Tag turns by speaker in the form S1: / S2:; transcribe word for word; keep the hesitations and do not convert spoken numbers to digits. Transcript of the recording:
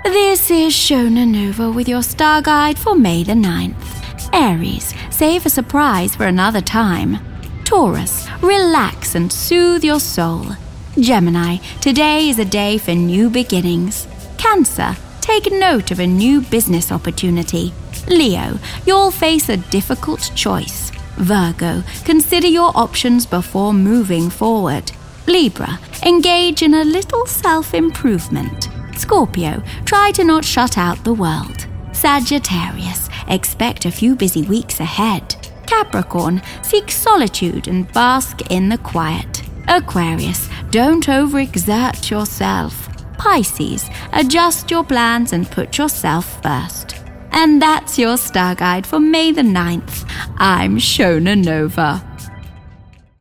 S1: This is Shona Nova with your star guide for May the ninth. Aries, save a surprise for another time. Taurus, relax and soothe your soul. Gemini, today is a day for new beginnings. Cancer, take note of a new business opportunity. Leo, you'll face a difficult choice. Virgo, consider your options before moving forward. Libra, engage in a little self-improvement. Scorpio, try to not shut out the world. Sagittarius, expect a few busy weeks ahead. Capricorn, seek solitude and bask in the quiet. Aquarius, don't overexert yourself. Pisces, adjust your plans and put yourself first. And that's your star guide for May the ninth. I'm Shona Nova.